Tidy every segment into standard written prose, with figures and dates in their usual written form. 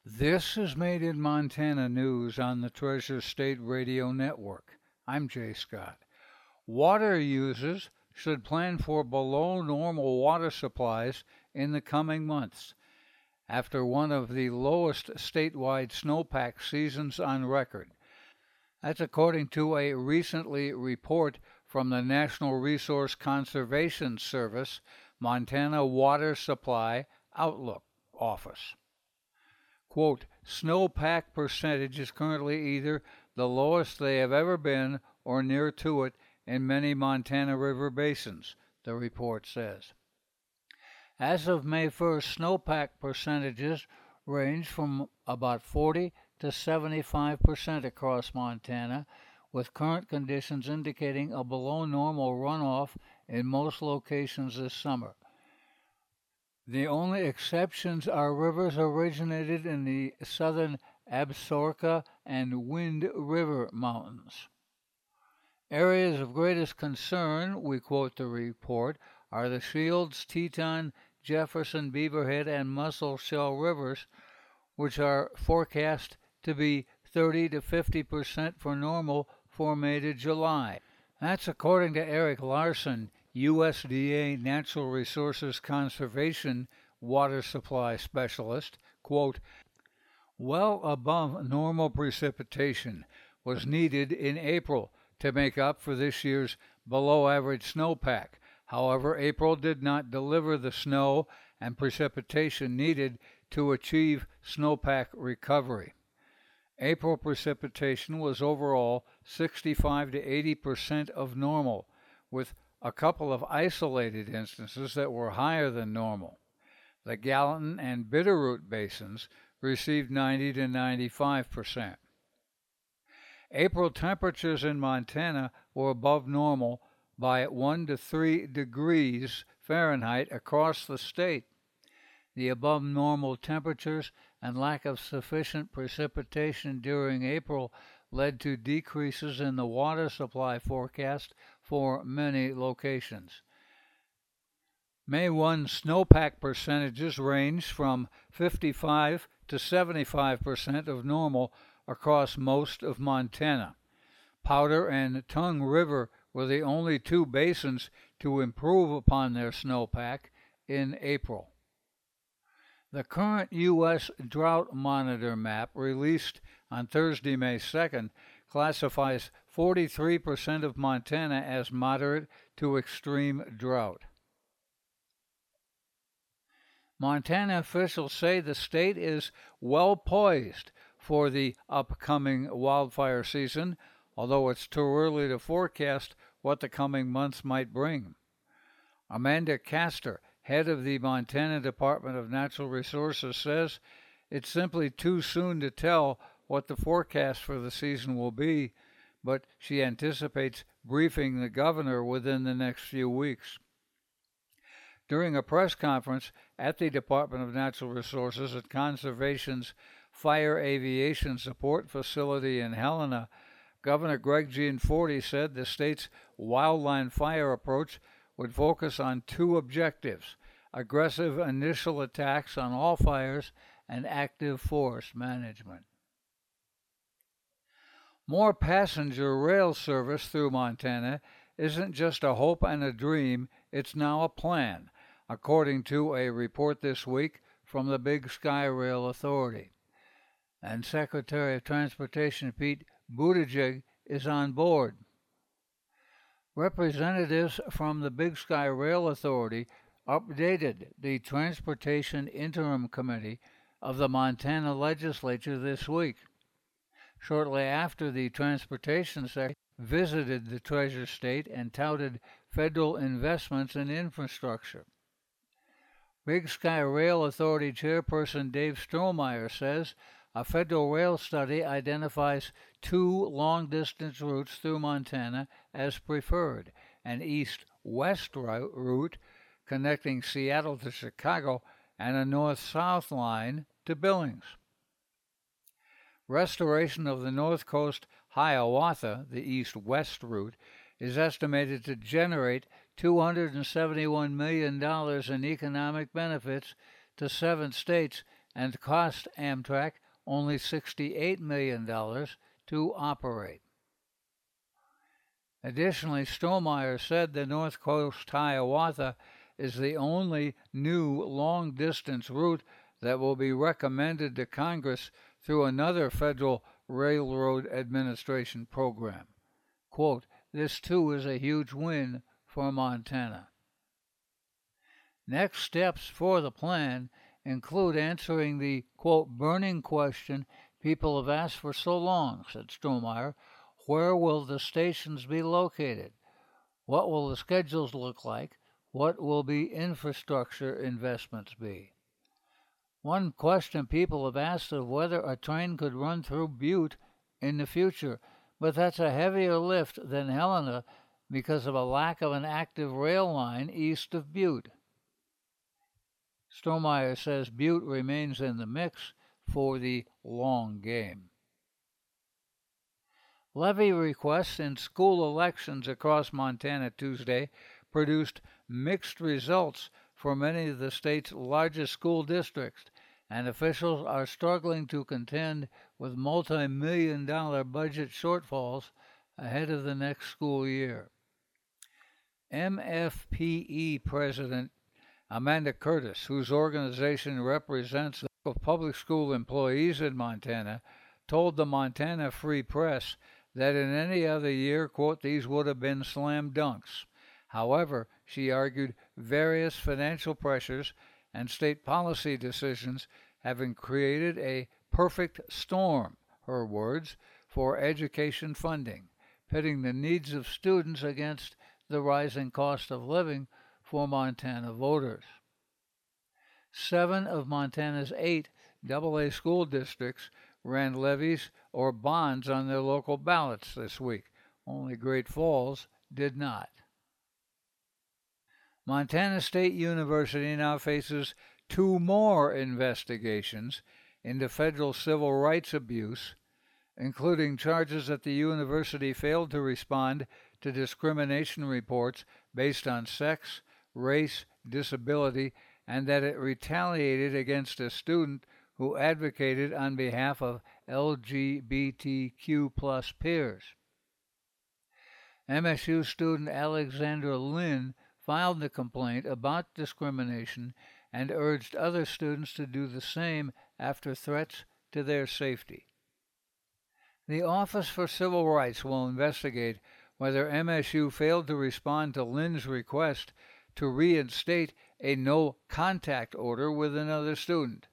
This is Made in Montana News on the Treasure State Radio Network. I'm Jay Scott. Water users should plan for below normal water supplies in the coming months after one of the lowest statewide snowpack seasons on record. That's according to a recently report from the National Resource Conservation Service Montana Water Supply Outlook Office. Quote, snowpack percentage is currently either the lowest they have ever been or near to it in many Montana river basins, the report says. As of May 1st, snowpack percentages range from about 40 to 75% across Montana, with current conditions indicating a below normal runoff in most locations this summer. The only exceptions are rivers originated in the southern Absaroka and Wind River mountains. Areas of greatest concern, we quote the report, are the Shields, Teton, Jefferson, Beaverhead, and Musselshell rivers, which are forecast to be 30 to 50% for normal for May to July. That's according to Eric Larson, USDA Natural Resources Conservation Water Supply Specialist. Quote, well above normal precipitation was needed in April to make up for this year's below-average snowpack. However, April did not deliver the snow and precipitation needed to achieve snowpack recovery. April precipitation was overall 65 to 80% of normal, with a couple of isolated instances that were higher than normal. The Gallatin and Bitterroot basins received 90 to 95%. April temperatures in Montana were above normal by 1 to 3 degrees Fahrenheit across the state. The above normal temperatures and lack of sufficient precipitation during April led to decreases in the water supply forecast for many locations. May 1 snowpack percentages ranged from 55 to 75% of normal across most of Montana. Powder and Tongue River were the only two basins to improve upon their snowpack in April. The current U.S. Drought Monitor map, released on Thursday, May 2nd, classifies 43% of Montana as moderate to extreme drought. Montana officials say the state is well poised for the upcoming wildfire season, although it's too early to forecast what the coming months might bring. Amanda Castor, head of the Montana Department of Natural Resources, says it's simply too soon to tell what the forecast for the season will be, but she anticipates briefing the governor within the next few weeks. During a press conference at the Department of Natural Resources at Conservation's Fire Aviation Support Facility in Helena, Governor Greg Gianforte said the state's wildland fire approach would focus on two objectives: aggressive initial attacks on all fires and active forest management. More passenger rail service through Montana isn't just a hope and a dream, it's now a plan, according to a report this week from the Big Sky Rail Authority. And Secretary of Transportation Pete Buttigieg is on board. Representatives from the Big Sky Rail Authority updated the Transportation Interim Committee of the Montana Legislature this week, shortly after the Transportation Secretary visited the Treasure State and touted federal investments in infrastructure. Big Sky Rail Authority Chairperson Dave Strohmeyer says a federal rail study identifies two long-distance routes through Montana as preferred: an east-west route connecting Seattle to Chicago and a north-south line to Billings. Restoration of the North Coast Hiawatha, the east-west route, is estimated to generate $271 million in economic benefits to 7 states and cost Amtrak only $68 million to operate. Additionally, Strohmeyer said the North Coast Hiawatha is the only new long-distance route that will be recommended to Congress through another Federal Railroad Administration program. Quote, "This too is a huge win for Montana." Next steps for the plan include answering the, quote, "burning question people have asked for so long," said Strohmeyer. Where will the stations be located? What will the schedules look like? What will the infrastructure investments be? One question people have asked is whether a train could run through Butte in the future, but that's a heavier lift than Helena because of a lack of an active rail line east of Butte. Strohmeyer says Butte remains in the mix for the long game. Levy requests in school elections across Montana Tuesday produced mixed results for many of the state's largest school districts, and officials are struggling to contend with multi-million-dollar budget shortfalls ahead of the next school year. MFPE President Amanda Curtis, whose organization represents the public school employees in Montana, told the Montana Free Press that in any other year, quote, "these would have been slam dunks." However, she argued various financial pressures and state policy decisions having created a perfect storm, her words, for education funding, pitting the needs of students against the rising cost of living for Montana voters. 7 of Montana's 8 AA school districts ran levies or bonds on their local ballots this week. Only Great Falls did not. Montana State University now faces 2 more investigations into federal civil rights abuse, including charges that the university failed to respond to discrimination reports based on sex, race, disability, and that it retaliated against a student who advocated on behalf of LGBTQ+ peers. MSU student Alexandra Lynn filed the complaint about discrimination and urged other students to do the same after threats to their safety. The Office for Civil Rights will investigate whether MSU failed to respond to Lynn's request to reinstate a no-contact order with another student.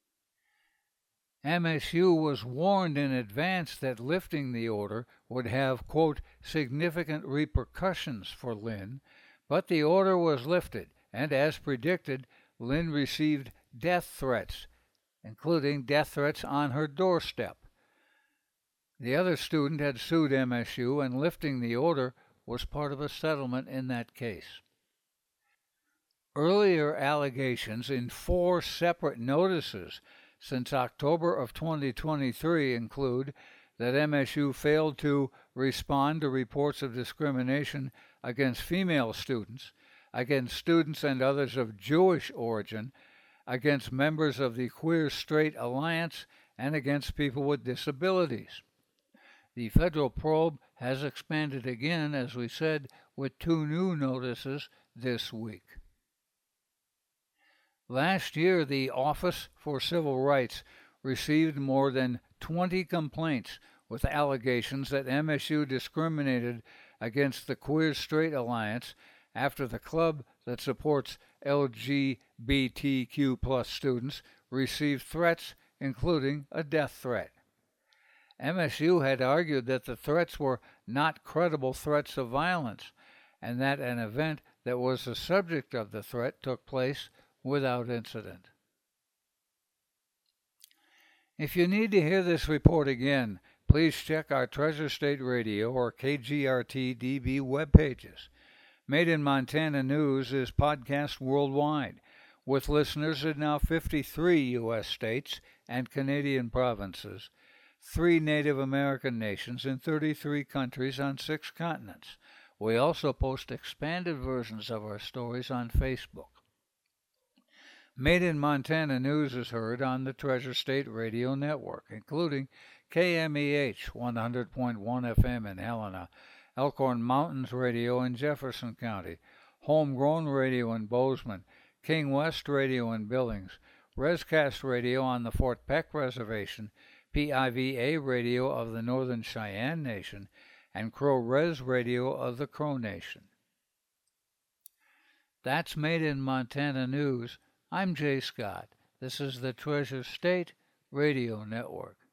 MSU was warned in advance that lifting the order would have, quote, "significant repercussions for Lynn," but the order was lifted, and as predicted, Lynn received death threats, including death threats on her doorstep. The other student had sued MSU, and lifting the order was part of a settlement in that case. Earlier allegations in 4 separate notices since October of 2023 include that MSU failed to respond to reports of discrimination against female students, against students and others of Jewish origin, against members of the Queer Straight Alliance, and against people with disabilities. The federal probe has expanded again, as we said, with 2 new notices this week. Last year, the Office for Civil Rights received more than 20 complaints with allegations that MSU discriminated against the Queer Straight Alliance after the club that supports LGBTQ+ students received threats, including a death threat. MSU had argued that the threats were not credible threats of violence, and that an event that was the subject of the threat took place without incident. If you need to hear this report again, please check our Treasure State Radio or KGRT-DB web pages. Made in Montana News is podcast worldwide, with listeners in now 53 U.S. states and Canadian provinces, 3 Native American nations, and 33 countries on 6 continents. We also post expanded versions of our stories on Facebook. Made in Montana news is heard on the Treasure State Radio Network, including KMEH 100.1 FM in Helena, Elkhorn Mountains Radio in Jefferson County, Homegrown Radio in Bozeman, King West Radio in Billings, Rescast Radio on the Fort Peck Reservation, PIVA Radio of the Northern Cheyenne Nation, and Crow Res Radio of the Crow Nation. That's Made in Montana News. I'm Jay Scott. This is the Treasure State Radio Network.